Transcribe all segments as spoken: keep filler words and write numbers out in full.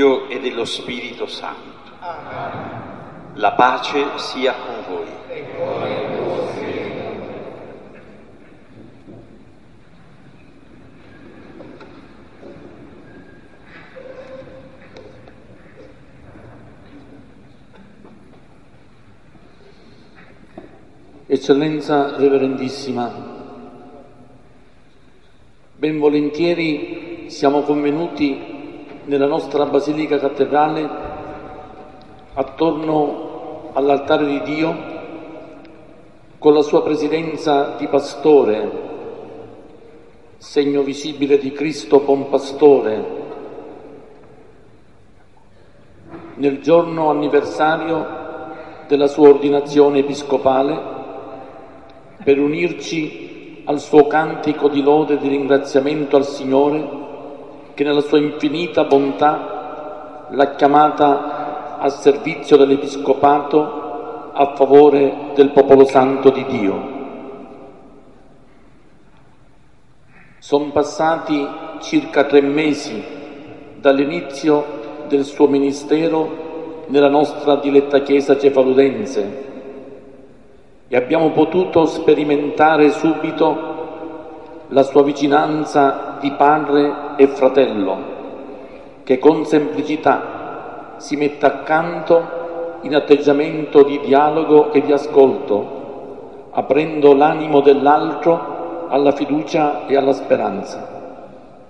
Figlio e dello Spirito Santo. La pace sia con voi. Eccellenza Reverendissima, ben volentieri siamo convenuti nella nostra Basilica Cattedrale attorno all'altare di Dio con la sua presidenza di pastore, segno visibile di Cristo buon pastore, nel giorno anniversario della sua ordinazione episcopale, per unirci al suo cantico di lode e di ringraziamento al Signore che nella sua infinita bontà l'ha chiamata al servizio dell'Episcopato a favore del popolo santo di Dio. Sono passati circa tre mesi dall'inizio del suo ministero nella nostra diletta Chiesa cefaludense e abbiamo potuto sperimentare subito la sua vicinanza di padre e fratello, che con semplicità si mette accanto in atteggiamento di dialogo e di ascolto, aprendo l'animo dell'altro alla fiducia e alla speranza.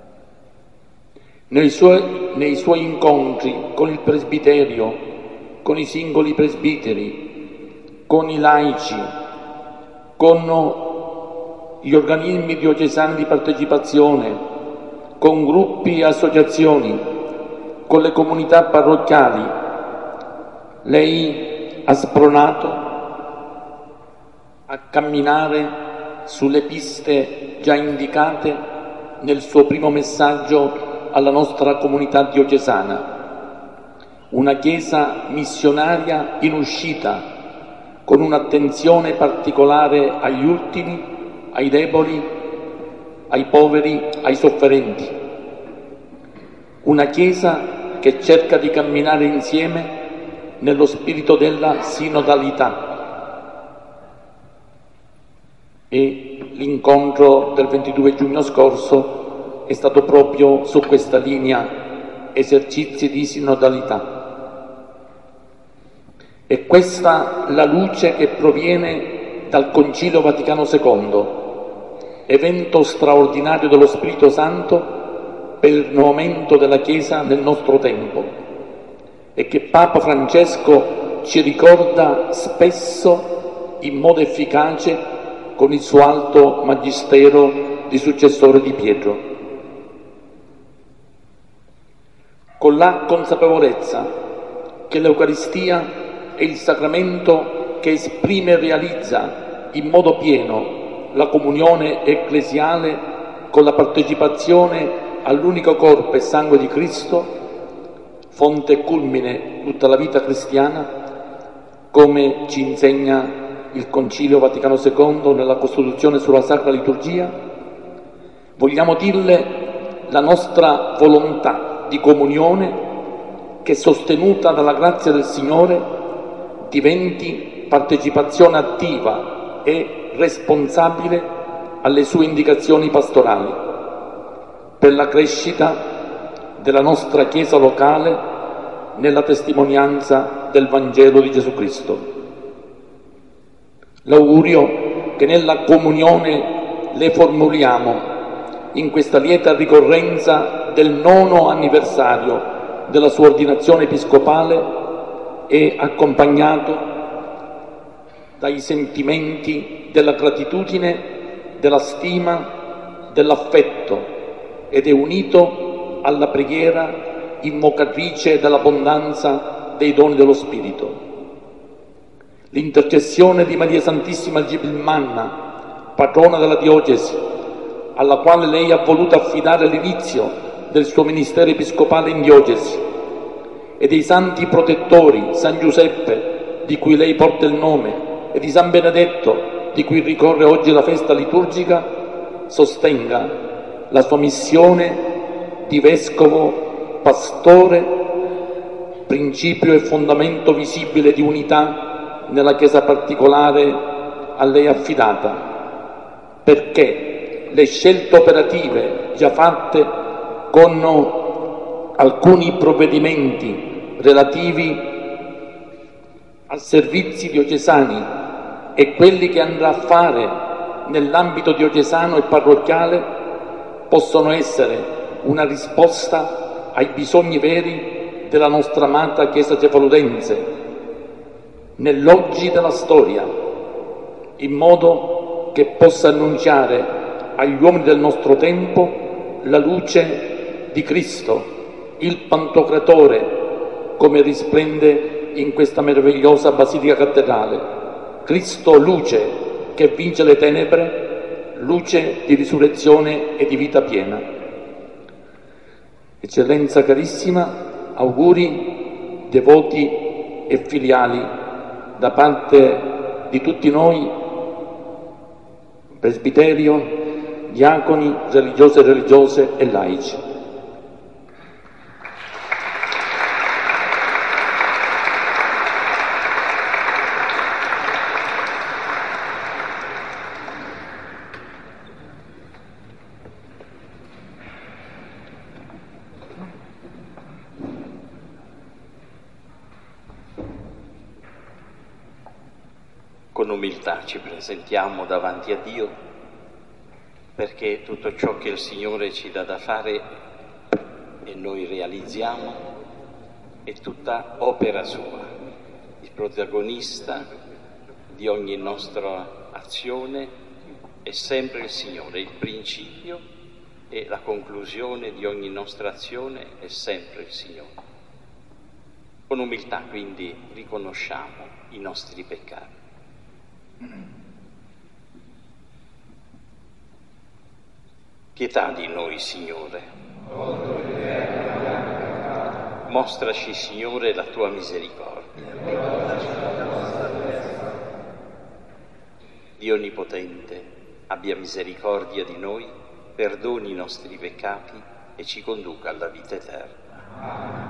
Nei suoi, nei suoi incontri con il presbiterio, con i singoli presbiteri, con i laici, con gli organismi diocesani di partecipazione, con gruppi e associazioni, con le comunità parrocchiali, lei ha spronato a camminare sulle piste già indicate nel suo primo messaggio alla nostra comunità diocesana. Una Chiesa missionaria in uscita, con un'attenzione particolare agli ultimi, ai deboli, ai poveri, ai sofferenti. Una Chiesa che cerca di camminare insieme nello spirito della sinodalità. E l'incontro del ventidue giugno scorso è stato proprio su questa linea, esercizi di sinodalità. È questa la luce che proviene dal Concilio Vaticano secondo, evento straordinario dello Spirito Santo per il rinnovamento della Chiesa nel nostro tempo e che Papa Francesco ci ricorda spesso in modo efficace con il suo alto magistero di successore di Pietro. Con la consapevolezza che l'Eucaristia è il sacramento che esprime e realizza in modo pieno la comunione ecclesiale con la partecipazione all'unico corpo e sangue di Cristo, fonte e culmine tutta la vita cristiana, come ci insegna il Concilio Vaticano secondo nella Costituzione sulla Sacra Liturgia, vogliamo dirle la nostra volontà di comunione che, sostenuta dalla grazia del Signore, diventi partecipazione attiva e responsabile alle sue indicazioni pastorali per la crescita della nostra Chiesa locale nella testimonianza del Vangelo di Gesù Cristo. L'augurio che nella comunione le formuliamo in questa lieta ricorrenza del nono anniversario della sua ordinazione episcopale è accompagnato dai sentimenti della gratitudine, della stima, dell'affetto ed è unito alla preghiera invocatrice dell'abbondanza dei doni dello Spirito. L'intercessione di Maria Santissima Gibilmanna, patrona della diocesi, alla quale lei ha voluto affidare l'inizio del suo ministero episcopale in diocesi, e dei santi protettori, San Giuseppe, di cui lei porta il nome, e di San Benedetto, di cui ricorre oggi la festa liturgica, sostenga la sua missione di vescovo, pastore, principio e fondamento visibile di unità nella Chiesa particolare a lei affidata, perché le scelte operative già fatte con alcuni provvedimenti relativi a servizi diocesani e quelli che andrà a fare nell'ambito diocesano e parrocchiale possono essere una risposta ai bisogni veri della nostra amata Chiesa cefalordense nell'oggi della storia, in modo che possa annunciare agli uomini del nostro tempo la luce di Cristo, il Pantocratore, come risplende in questa meravigliosa Basilica Cattedrale. Cristo luce che vince le tenebre, luce di risurrezione e di vita piena. Eccellenza carissima, auguri devoti e filiali da parte di tutti noi, presbiterio, diaconi, religiose e religiose e laici. Con umiltà ci presentiamo davanti a Dio, perché tutto ciò che il Signore ci dà da fare e noi realizziamo è tutta opera sua. Il protagonista di ogni nostra azione è sempre il Signore, il principio e la conclusione di ogni nostra azione è sempre il Signore. Con umiltà quindi riconosciamo i nostri peccati. Pietà di noi, Signore. Mostraci, Signore, la tua misericordia. Dio Onnipotente, abbia misericordia di noi, perdoni i nostri peccati e ci conduca alla vita eterna.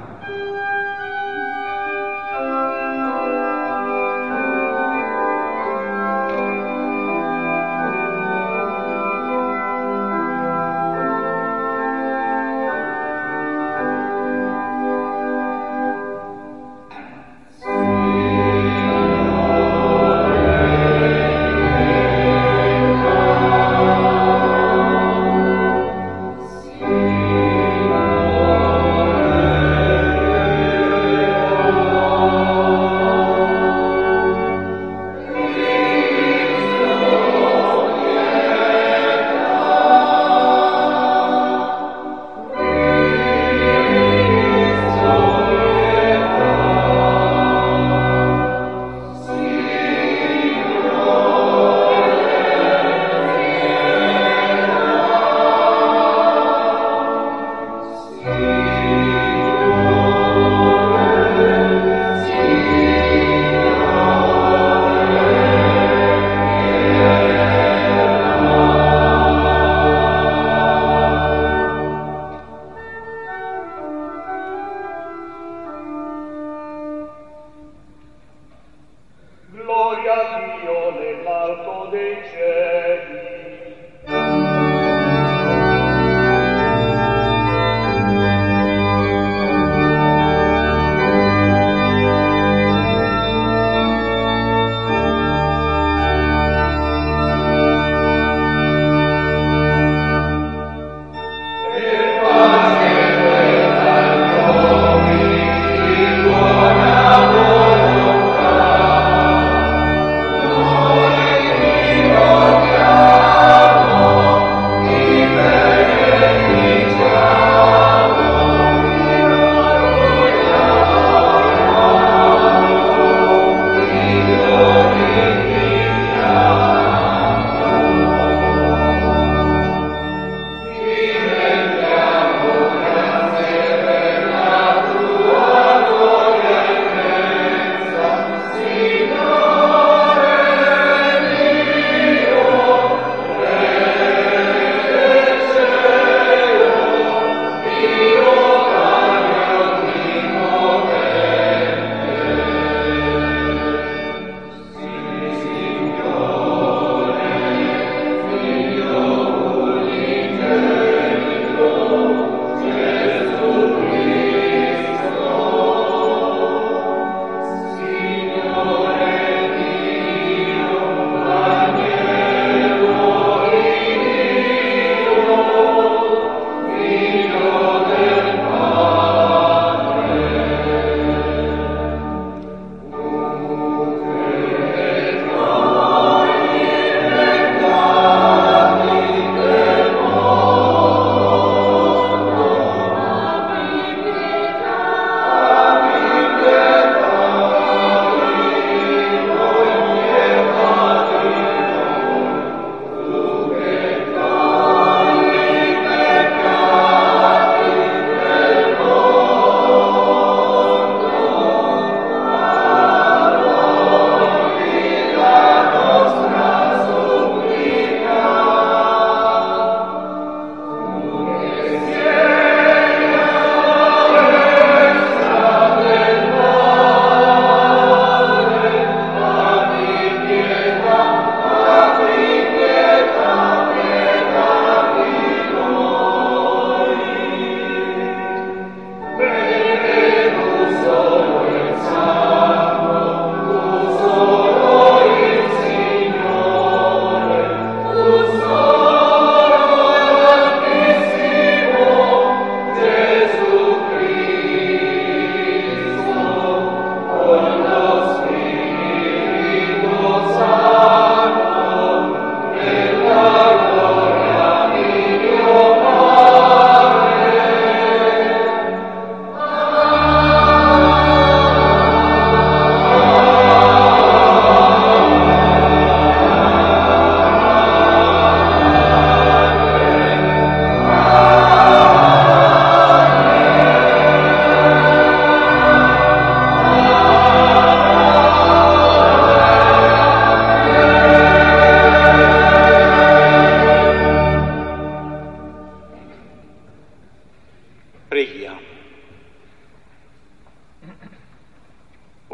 Signore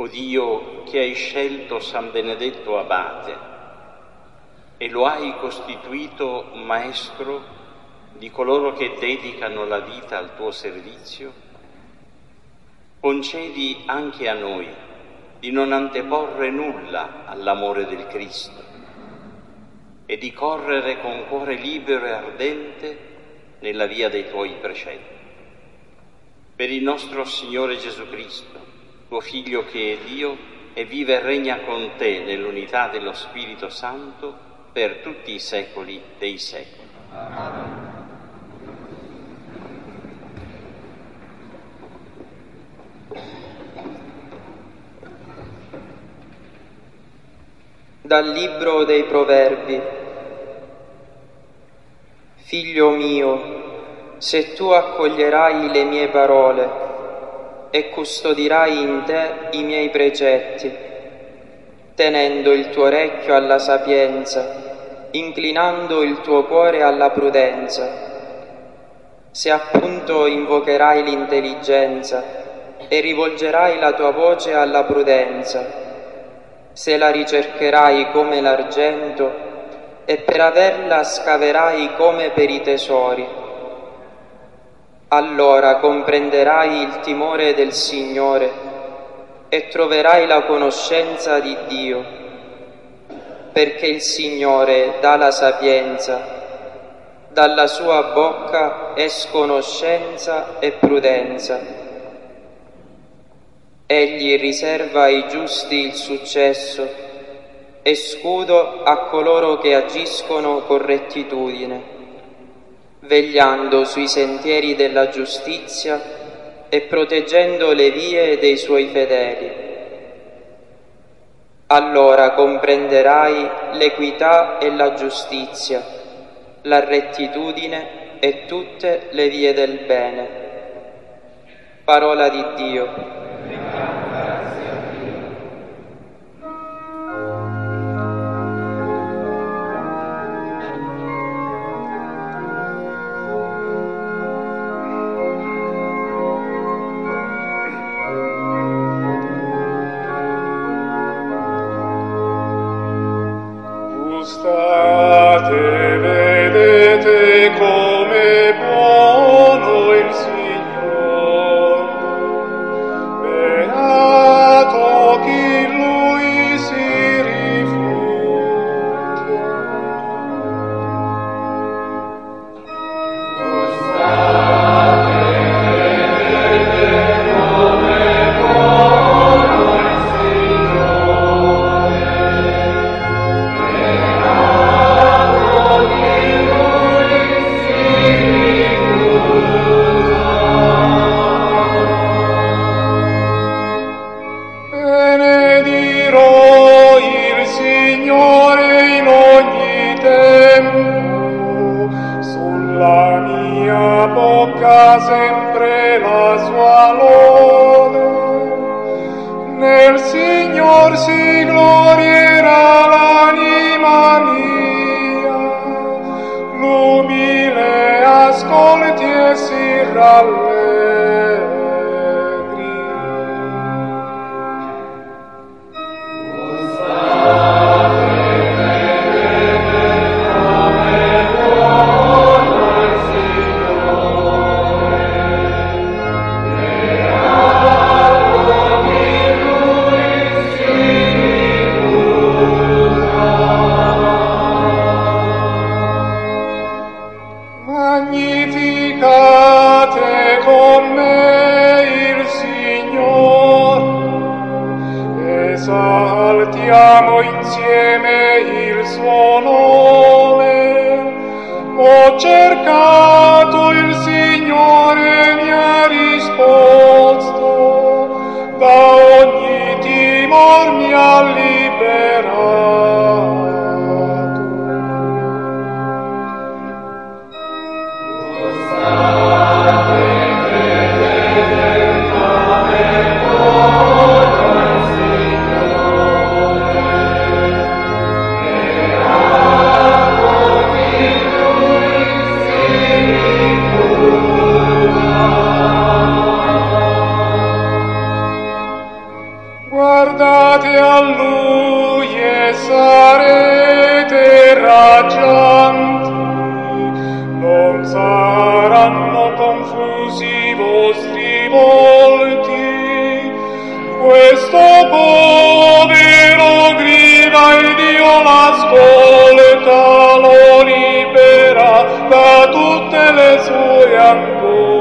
O Dio, che hai scelto San Benedetto Abate e lo hai costituito maestro di coloro che dedicano la vita al tuo servizio, concedi anche a noi di non anteporre nulla all'amore del Cristo e di correre con cuore libero e ardente nella via dei tuoi precetti. Per il nostro Signore Gesù Cristo, tuo Figlio che è Dio e vive e regna con te nell'unità dello Spirito Santo per tutti i secoli dei secoli. Amen. Dal Libro dei Proverbi. Figlio mio, se tu accoglierai le mie parole e custodirai in te i miei precetti, tenendo il tuo orecchio alla sapienza, inclinando il tuo cuore alla prudenza, se appunto invocherai l'intelligenza e rivolgerai la tua voce alla prudenza, se la ricercherai come l'argento e per averla scaverai come per i tesori, allora comprenderai il timore del Signore e troverai la conoscenza di Dio, perché il Signore dà la sapienza, dalla sua bocca escono scienza e prudenza. Egli riserva ai giusti il successo e scudo a coloro che agiscono con rettitudine, vegliando sui sentieri della giustizia e proteggendo le vie dei suoi fedeli. Allora comprenderai l'equità e la giustizia, la rettitudine e tutte le vie del bene. Parola di Dio. Gustate, vedete come buono il Signore, beato chi in Lui si rifugia. Gustate, vedete come buono il Signore, benedirò il Signore in ogni tempo, sulla mia bocca sempre la sua lode. Nel Signor si glorierà l'anima mia, l'umile ascolti e si rallegri. Magnificate con me il Signore, esaltiamo insieme il suo nome. Ho cercato il Signore, mi ha risposto, da ogni timor mi ha liberato. Suppliate a Lui e sarete raggianti, non saranno confusi i vostri volti. Questo povero grida e Dio l'ascolta, lo libera da tutte le sue angosce.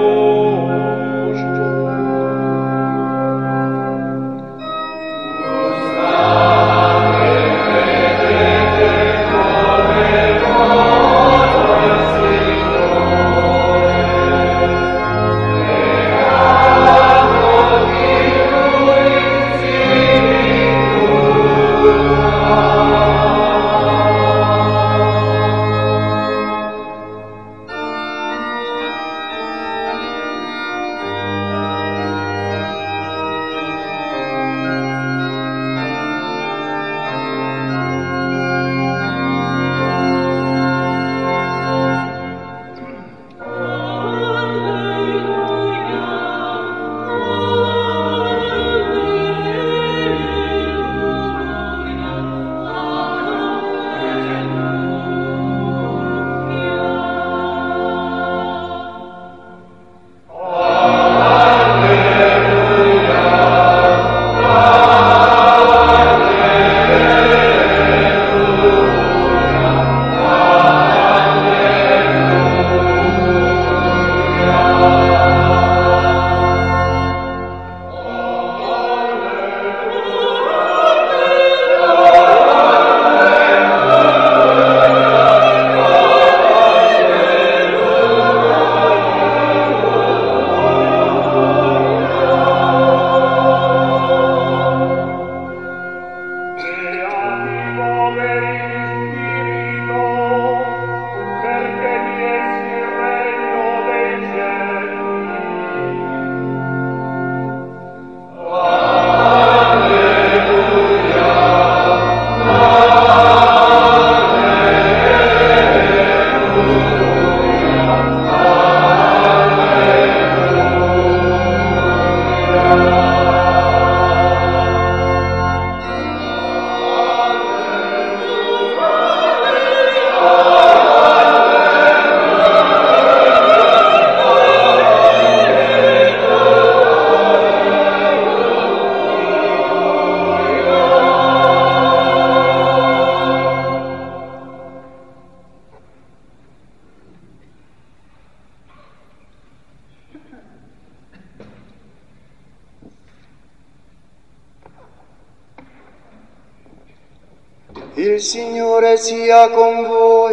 Il Signore sia con voi.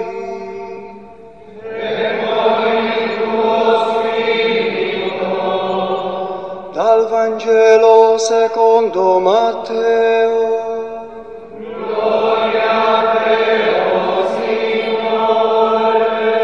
E con il tuo spirito. Dal Vangelo secondo Matteo. Gloria a te, o Signore.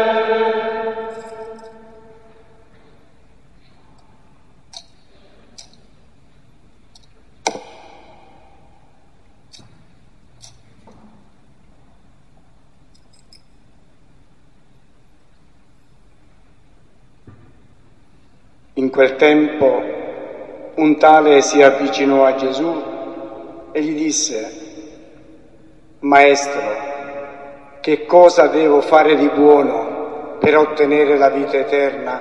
In quel tempo un tale si avvicinò a Gesù e gli disse: Maestro, che cosa devo fare di buono per ottenere la vita eterna?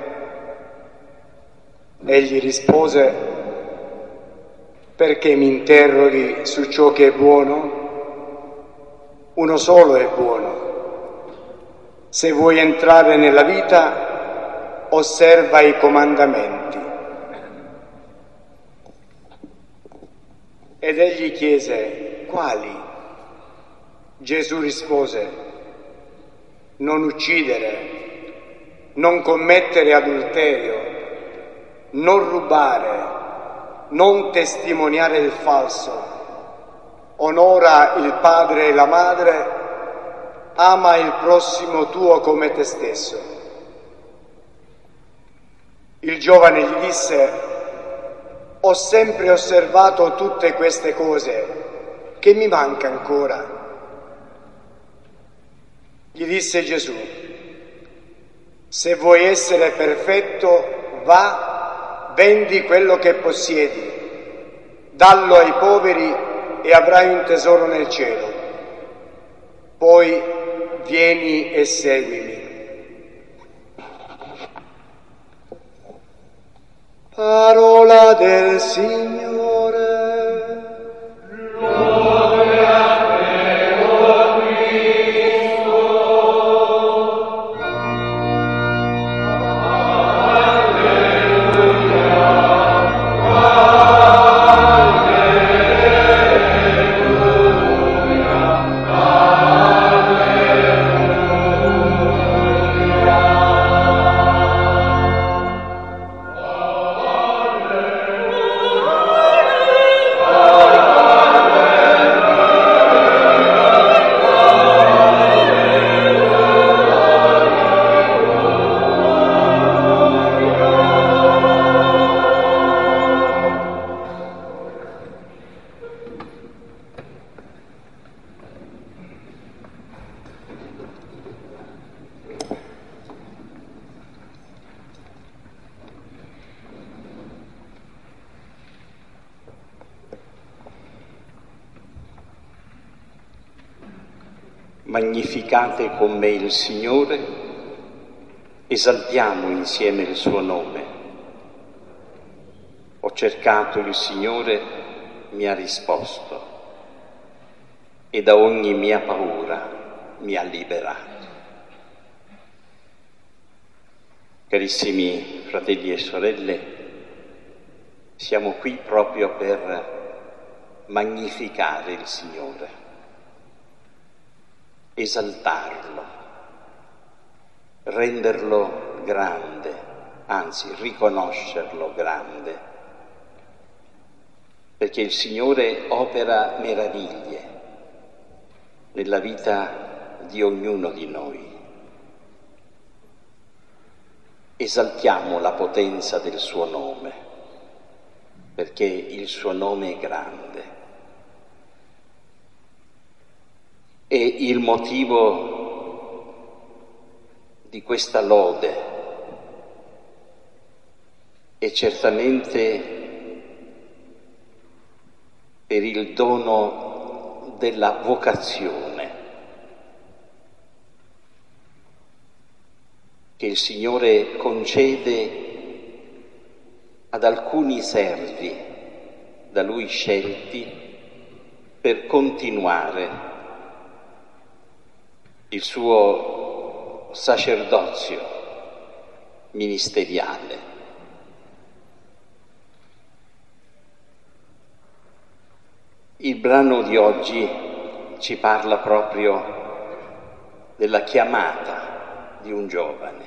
Egli rispose: perché mi interroghi su ciò che è buono? Uno solo è buono. Se vuoi entrare nella vita, osserva i comandamenti. Ed egli chiese: quali? Gesù rispose: non uccidere, non commettere adulterio, non rubare, non testimoniare il falso, onora il padre e la madre, ama il prossimo tuo come te stesso. Il giovane gli disse: ho sempre osservato tutte queste cose, che mi manca ancora? Gli disse Gesù: se vuoi essere perfetto, va, vendi quello che possiedi, dallo ai poveri e avrai un tesoro nel cielo. Poi vieni e seguimi. Parola del Signore. Lode a te, o Cristo. Magnificate con me il Signore, esaltiamo insieme il suo nome. Ho cercato il Signore, mi ha risposto e da ogni mia paura mi ha liberato. Carissimi fratelli e sorelle, siamo qui proprio per magnificare il Signore, esaltarlo, renderlo grande, anzi riconoscerlo grande, perché il Signore opera meraviglie nella vita di ognuno di noi. Esaltiamo la potenza del suo nome, perché il suo nome è grande. E il motivo di questa lode è certamente per il dono della vocazione che il Signore concede ad alcuni servi da Lui scelti per continuare il suo sacerdozio ministeriale. Il brano di oggi ci parla proprio della chiamata di un giovane,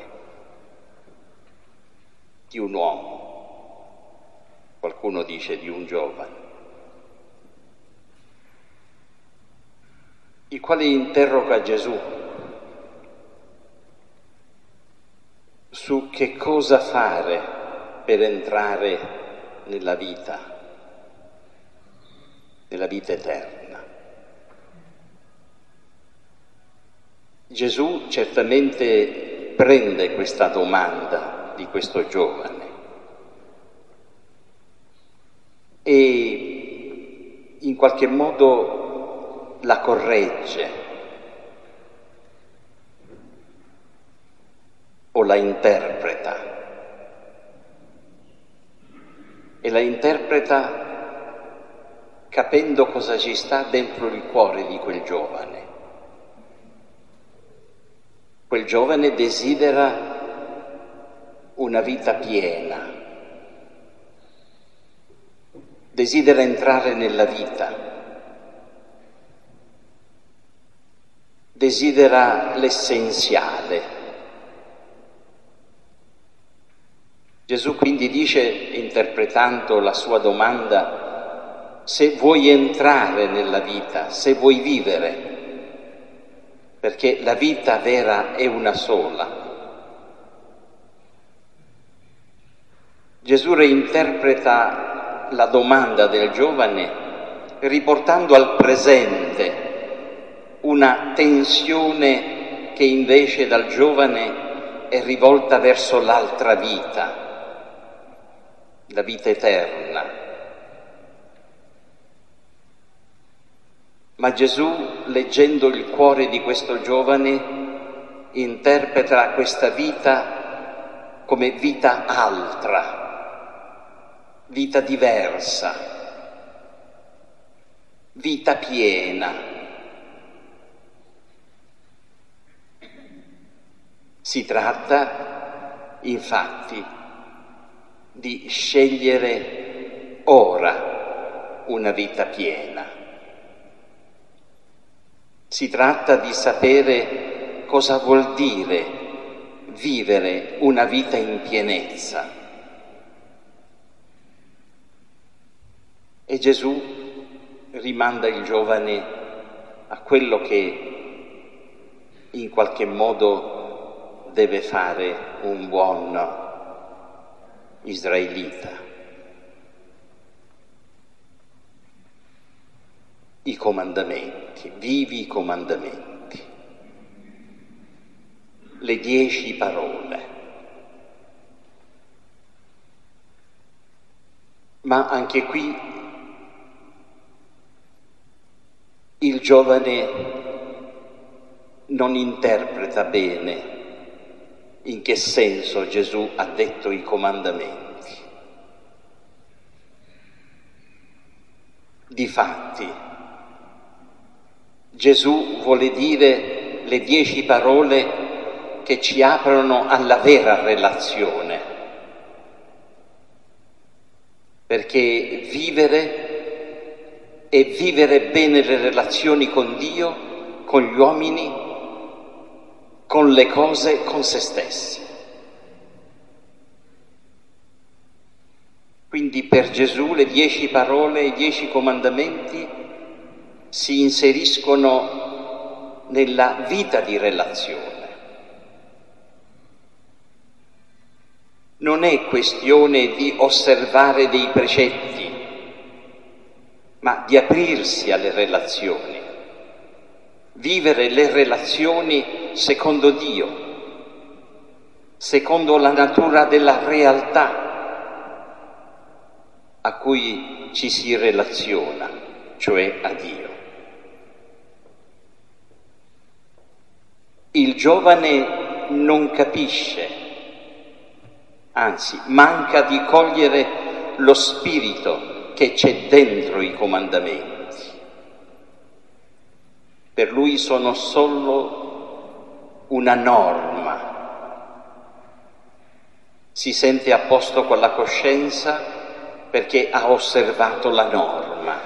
di un uomo, qualcuno dice di un giovane, il quale interroga Gesù su che cosa fare per entrare nella vita, nella vita eterna. Gesù certamente prende questa domanda di questo giovane e in qualche modo la corregge o la interpreta, e la interpreta capendo cosa ci sta dentro il cuore di quel giovane. Quel giovane desidera una vita piena, desidera entrare nella vita, desidera l'essenziale. Gesù quindi dice, interpretando la sua domanda, se vuoi entrare nella vita, se vuoi vivere, perché la vita vera è una sola. Gesù reinterpreta la domanda del giovane riportando al presente una tensione che invece dal giovane è rivolta verso l'altra vita, la vita eterna. Ma Gesù, leggendo il cuore di questo giovane, interpreta questa vita come vita altra, vita diversa, vita piena. Si tratta, infatti, di scegliere ora una vita piena. Si tratta di sapere cosa vuol dire vivere una vita in pienezza. E Gesù rimanda il giovane a quello che in qualche modo deve fare un buon israelita. I comandamenti, vivi i comandamenti, le dieci parole. Ma anche qui il giovane non interpreta bene in che senso Gesù ha detto i comandamenti. Difatti, Gesù vuole dire le dieci parole che ci aprono alla vera relazione, perché vivere e vivere bene le relazioni con Dio, con gli uomini, con le cose, con se stessi. Quindi per Gesù le dieci parole, i dieci comandamenti si inseriscono nella vita di relazione. Non è questione di osservare dei precetti, ma di aprirsi alle relazioni, vivere le relazioni secondo Dio, secondo la natura della realtà a cui ci si relaziona, cioè a Dio. Il giovane non capisce, anzi manca di cogliere lo spirito che c'è dentro i comandamenti. Per lui sono solo una norma. Si sente a posto con la coscienza perché ha osservato la norma,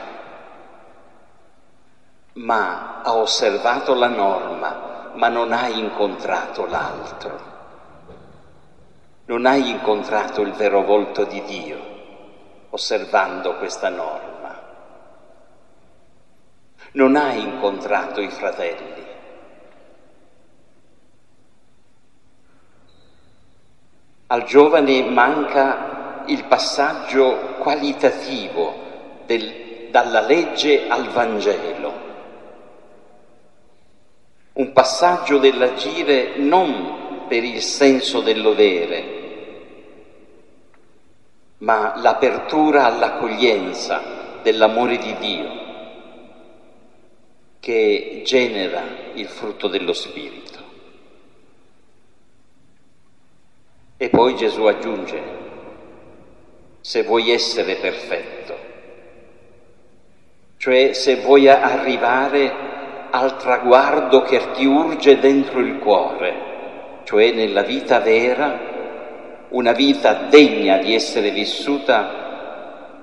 ma ha osservato la norma ma non hai incontrato l'altro, non hai incontrato il vero volto di Dio osservando questa norma, non hai incontrato i fratelli. Al giovane manca il passaggio qualitativo del, dalla legge al Vangelo. Un passaggio dell'agire non per il senso del dovere, ma l'apertura all'accoglienza dell'amore di Dio che genera il frutto dello Spirito. E poi Gesù aggiunge: se vuoi essere perfetto, cioè se vuoi arrivare al traguardo che ti urge dentro il cuore, cioè nella vita vera, una vita degna di essere vissuta,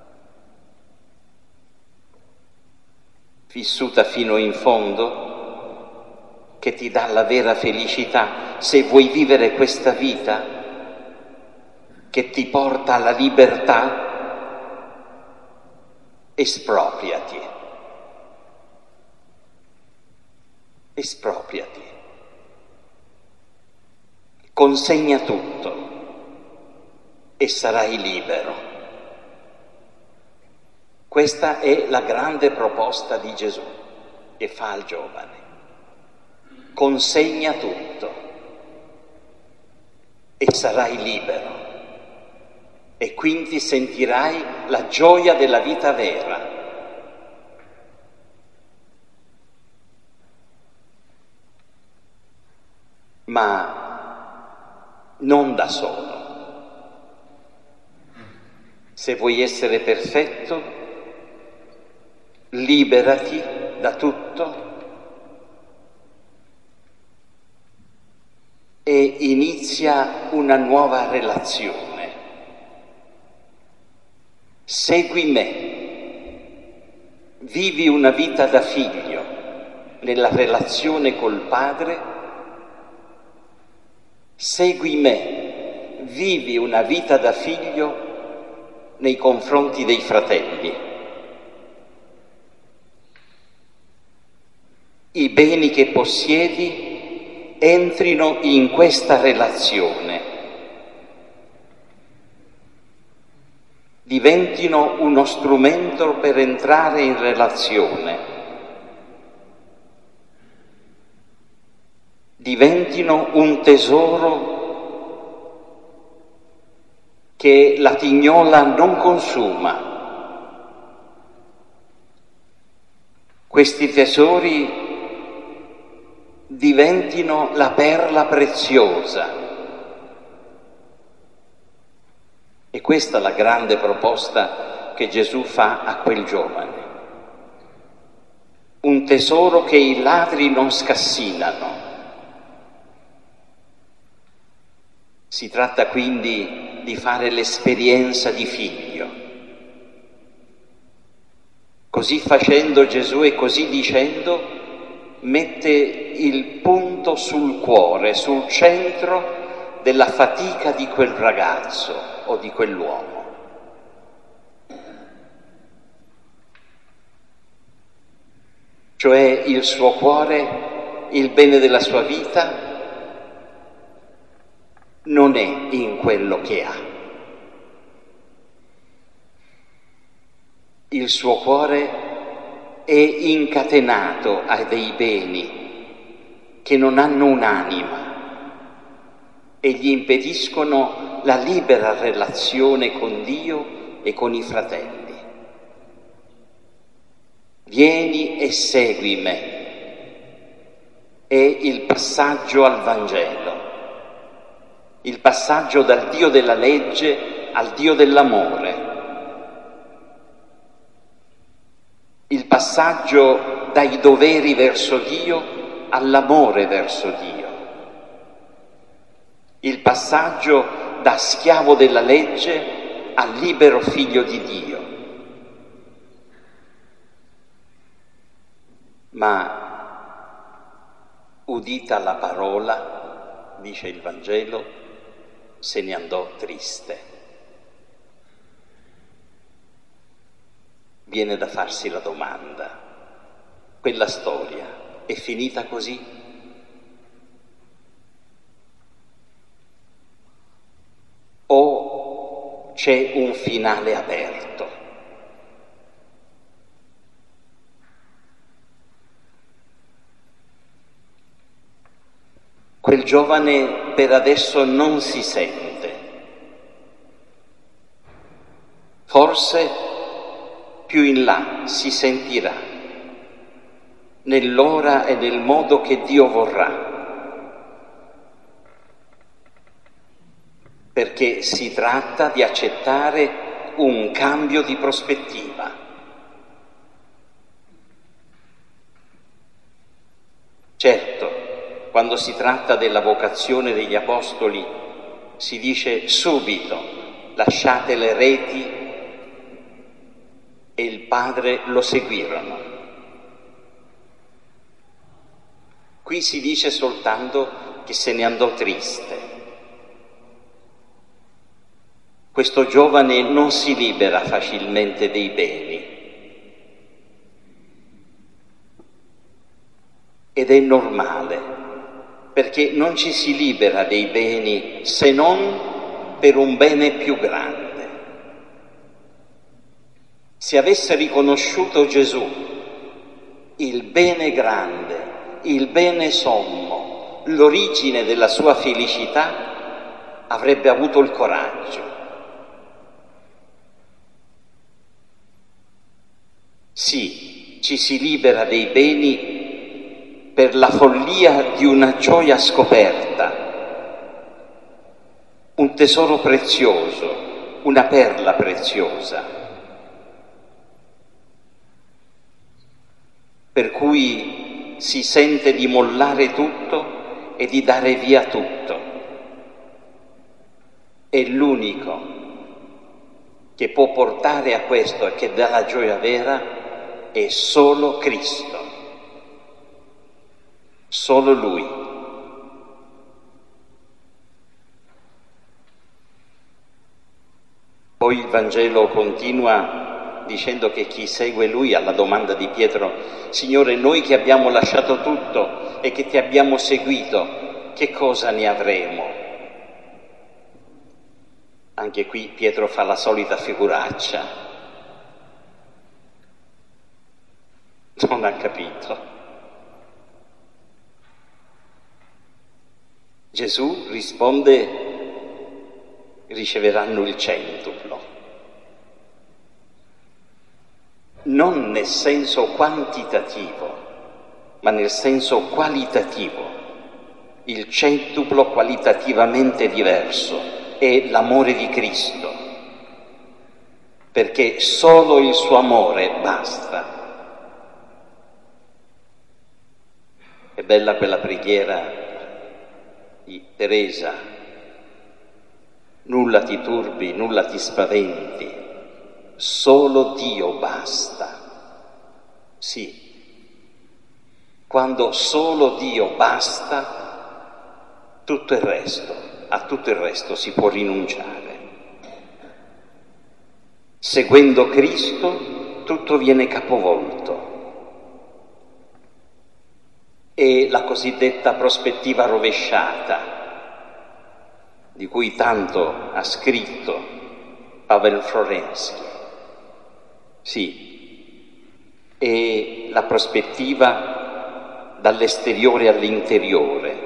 vissuta fino in fondo, che ti dà la vera felicità. Se vuoi vivere questa vita che ti porta alla libertà, espropriati. Espropriati, consegna tutto e sarai libero. Questa è la grande proposta di Gesù che fa al giovane. Consegna tutto e sarai libero e quindi sentirai la gioia della vita vera. ma non da solo. Se vuoi essere perfetto, liberati da tutto e inizia una nuova relazione. Segui me, vivi una vita da figlio nella relazione col Padre, segui me, vivi una vita da figlio nei confronti dei fratelli. I beni che possiedi entrino in questa relazione, diventino uno strumento per entrare in relazione, diventino un tesoro che la tignola non consuma. Questi tesori diventino la perla preziosa. E questa è la grande proposta che Gesù fa a quel giovane. Un tesoro che i ladri non scassinano. Si tratta quindi di fare l'esperienza di figlio. Così facendo Gesù e così dicendo mette il punto sul cuore, sul centro della fatica di quel ragazzo o di quell'uomo. Cioè il suo cuore, il bene della sua vita, non è in quello che ha. Il suo cuore è incatenato a dei beni che non hanno un'anima e gli impediscono la libera relazione con Dio e con i fratelli. Vieni e segui me. È il passaggio al Vangelo. Il passaggio dal Dio della legge al Dio dell'amore. Il passaggio dai doveri verso Dio all'amore verso Dio. Il passaggio da schiavo della legge al libero figlio di Dio. Ma udita la parola, dice il Vangelo, se ne andò triste. Viene da farsi la domanda: quella storia è finita così? O c'è un finale aperto? Quel giovane per adesso non si sente. Forse più in là si sentirà, nell'ora e nel modo che Dio vorrà. Perché si tratta di accettare un cambio di prospettiva. Certo, quando si tratta della vocazione degli apostoli, si dice subito: lasciate le reti, e il Padre lo seguirono. Qui si dice soltanto che se ne andò triste. Questo giovane non si libera facilmente dei beni. Ed è normale, perché non ci si libera dei beni se non per un bene più grande. Se avesse riconosciuto Gesù il bene grande, il bene sommo, l'origine della sua felicità, avrebbe avuto il coraggio. Sì, ci si libera dei beni per la follia di una gioia scoperta, un tesoro prezioso, una perla preziosa, per cui si sente di mollare tutto e di dare via tutto. È l'unico che può portare a questo e che dà la gioia vera è solo Cristo, solo Lui. Poi il Vangelo continua dicendo che chi segue Lui, alla domanda di Pietro: Signore, noi che abbiamo lasciato tutto e che ti abbiamo seguito, che cosa ne avremo? Anche qui Pietro fa la solita figuraccia. Non ha capito. Gesù risponde: riceveranno il centuplo. Non nel senso quantitativo, ma nel senso qualitativo. Il centuplo qualitativamente diverso è l'amore di Cristo, perché solo il suo amore basta. È bella quella preghiera di Teresa: nulla ti turbi, nulla ti spaventi, solo Dio basta. Sì, quando solo Dio basta, tutto il resto, a tutto il resto si può rinunciare. Seguendo Cristo tutto viene capovolto. È la cosiddetta prospettiva rovesciata, di cui tanto ha scritto Pavel Florensky. Sì, è la prospettiva dall'esteriore all'interiore.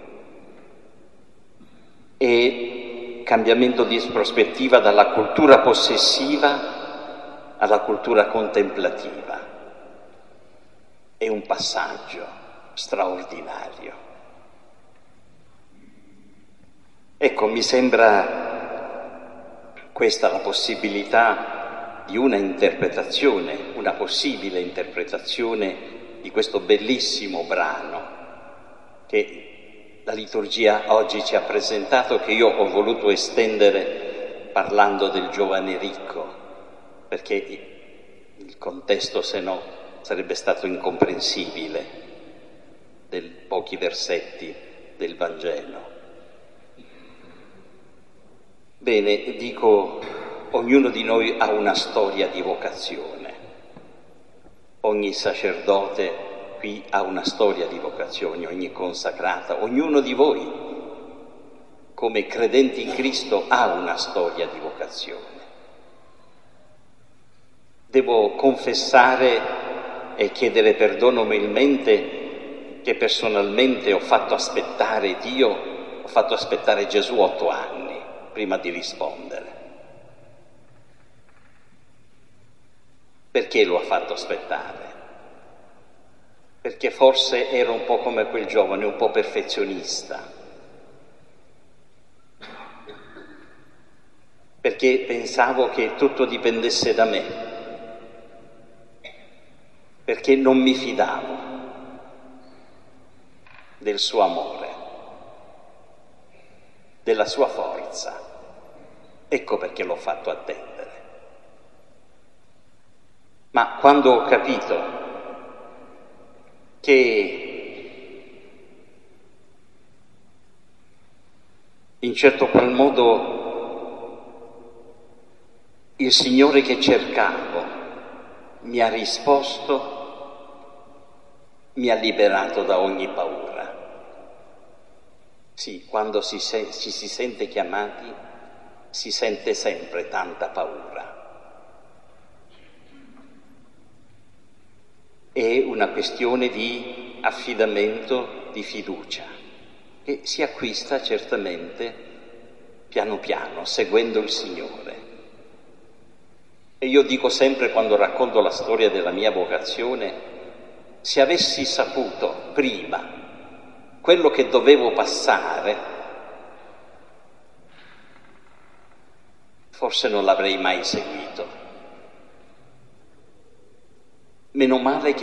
E cambiamento di prospettiva dalla cultura possessiva alla cultura contemplativa. È un passaggio straordinario. Ecco, mi sembra questa la possibilità di una interpretazione, una possibile interpretazione di questo bellissimo brano che la liturgia oggi ci ha presentato, che io ho voluto estendere parlando del giovane ricco, perché il contesto, se no, sarebbe stato incomprensibile, dei pochi versetti del Vangelo. Bene, dico, ognuno di noi ha una storia di vocazione, ogni sacerdote qui ha una storia di vocazione, ogni consacrata, ognuno di voi, come credenti in Cristo, ha una storia di vocazione. Devo confessare e chiedere perdono umilmente che personalmente ho fatto aspettare Dio, ho fatto aspettare Gesù otto anni prima di rispondere. Perché lo ha fatto aspettare? Perché forse ero un po' come quel giovane, un po' perfezionista. Perché pensavo che tutto dipendesse da me. Perché non mi fidavo del suo amore, della sua forza. Ecco perché l'ho fatto attendere. Ma quando ho capito che in certo qual modo il Signore che cercavo mi ha risposto, mi ha liberato da ogni paura. Sì, quando si se- ci si sente chiamati, si sente sempre tanta paura. È una questione di affidamento, di fiducia, che si acquista certamente piano piano, seguendo il Signore. E io dico sempre, quando racconto la storia della mia vocazione, se avessi saputo prima quello che dovevo passare, forse non l'avrei mai seguito. Meno male che